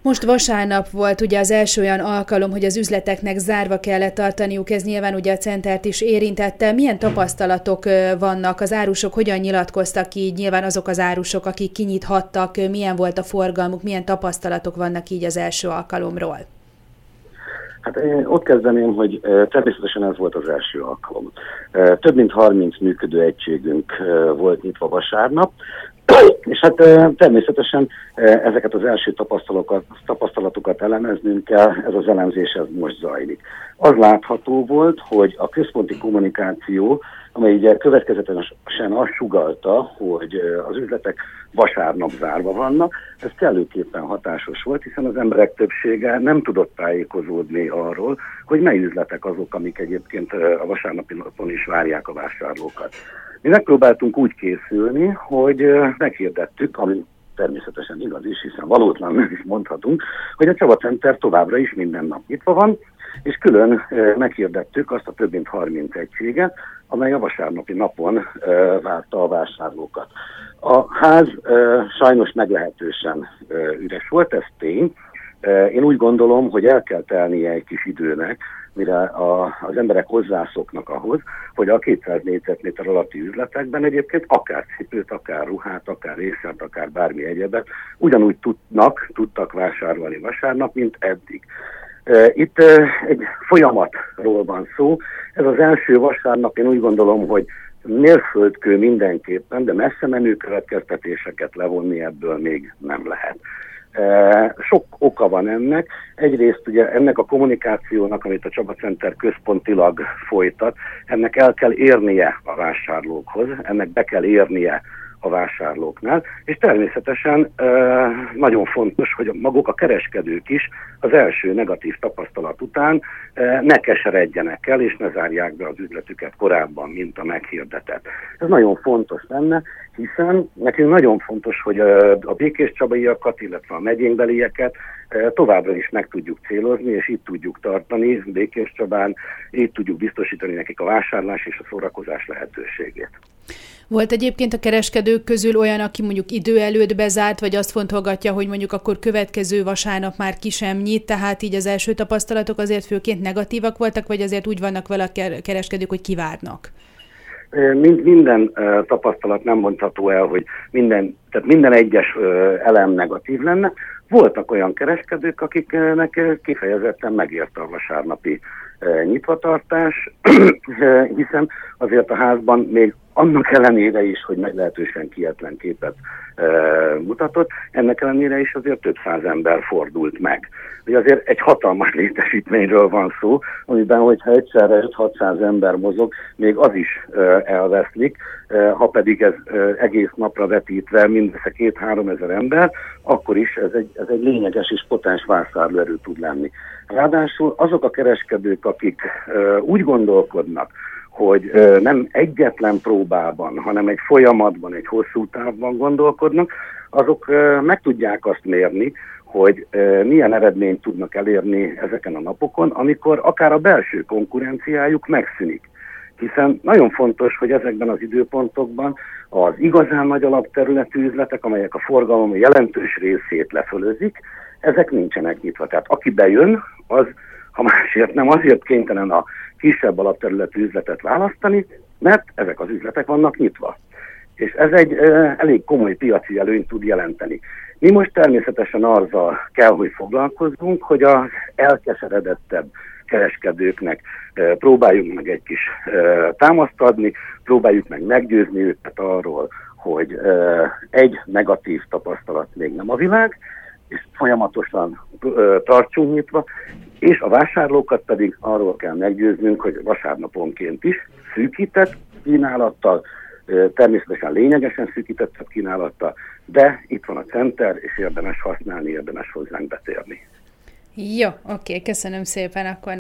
Most vasárnap volt ugye az első olyan alkalom, hogy az üzleteknek zárva kellett tartaniuk, ez nyilván ugye a Centert is érintette. Milyen tapasztalatok vannak, az árusok hogyan nyilatkoztak így, nyilván azok az árusok, akik kinyithattak, milyen volt a forgalmuk, milyen tapasztalatok vannak így az első alkalomról? Hát én ott kezdeném, hogy természetesen ez volt az első alkalom. Több mint 30 működő egységünk volt nyitva vasárnap, és hát természetesen ezeket az első tapasztalatokat elemeznünk kell, ez az elemzés ez most zajlik. Az látható volt, hogy a központi kommunikáció, amely ugye következetesen azt sugallta, hogy az üzletek vasárnap zárva vannak, ez kellőképpen hatásos volt, hiszen az emberek többsége nem tudott tájékozódni arról, hogy mely üzletek azok, amik egyébként a vasárnapi napon is várják a vásárlókat. Mi megpróbáltunk úgy készülni, hogy meghirdettük, ami természetesen igaz is, hiszen valótlanul is mondhatunk, hogy a Csaba Center továbbra is minden nap nyitva van, és külön meghirdettük azt a több mint 30 egységet, amely a vasárnapi napon várta a vásárlókat. A ház sajnos meglehetősen üres volt, ez tény. Én úgy gondolom, hogy el kell telnie egy kis időnek, mire az emberek hozzászoknak ahhoz, hogy a 200 négyzetméter alatti üzletekben egyébként akár cipőt, akár ruhát, akár észert, akár bármi egyebet ugyanúgy tudtak vásárolni vasárnap, mint eddig. Itt egy folyamatról van szó. Ez az első vasárnap, én úgy gondolom, hogy mérföldkő mindenképpen, de messze menő következtetéseket levonni ebből még nem lehet. Sok oka van ennek. Egyrészt ugye ennek a kommunikációnak, amit a Csaba Center központilag folytat, ennek el kell érnie a vásárlókhoz, ennek be kell érnie a vásárlóknál, és természetesen nagyon fontos, hogy maguk a kereskedők is az első negatív tapasztalat után ne keseredjenek el, és ne zárják be az üzletüket korábban, mint a meghirdetett. Ez nagyon fontos lenne, hiszen nekünk nagyon fontos, hogy a békéscsabaiakat, illetve a megyénkbelieket továbbra is meg tudjuk célozni, és itt tudjuk tartani Békéscsabán, itt tudjuk biztosítani nekik a vásárlás és a szórakozás lehetőségét. Volt egyébként a kereskedők közül olyan, aki mondjuk idő előtt bezárt, vagy azt fontolgatja, hogy mondjuk akkor következő vasárnap már ki sem nyit, tehát így az első tapasztalatok azért főként negatívak voltak, vagy azért úgy vannak vele a kereskedők, hogy kivárnak? Minden tapasztalat nem mondható el, hogy minden egyes elem negatív lenne. Voltak olyan kereskedők, akiknek kifejezetten megérte a vasárnapi nyitvatartás, hiszen azért a házban még annak ellenére is, hogy meglehetősen kietlen képet mutatott, ennek ellenére is azért több száz ember fordult meg. Ugye azért egy hatalmas létesítményről van szó, amiben, hogyha egyszerre 5-600 ember mozog, még az is elveszlik, ha pedig ez egész napra vetítve mindössze 2-3 ezer ember, akkor is ez egy lényeges és potens vásárlóerő tud lenni. Ráadásul azok a kereskedők, akik úgy gondolkodnak, hogy nem egyetlen próbában, hanem egy folyamatban, egy hosszú távban gondolkodnak, azok meg tudják azt mérni, hogy milyen eredményt tudnak elérni ezeken a napokon, amikor akár a belső konkurenciájuk megszűnik. Hiszen nagyon fontos, hogy ezekben az időpontokban az igazán nagy alapterületű üzletek, amelyek a forgalom jelentős részét lefölözik, ezek nincsenek nyitva. Tehát aki bejön, az, ha másért nem, azért kénytelen a kisebb alapterületű üzletet választani, mert ezek az üzletek vannak nyitva. És ez egy elég komoly piaci előnyt tud jelenteni. Mi most természetesen azzal kell, hogy foglalkozzunk, hogy az elkeseredettebb kereskedőknek próbáljunk meg egy kis támaszt adni, próbáljuk meg meggyőzni őket arról, hogy egy negatív tapasztalat még nem a világ, és folyamatosan tartsunk nyitva, és a vásárlókat pedig arról kell meggyőznünk, hogy vasárnaponként is szűkített kínálattal, természetesen lényegesen szűkítettebb kínálattal, de itt van a Center, és érdemes használni, érdemes hozzánk betérni. Jó, oké, köszönöm szépen akkor.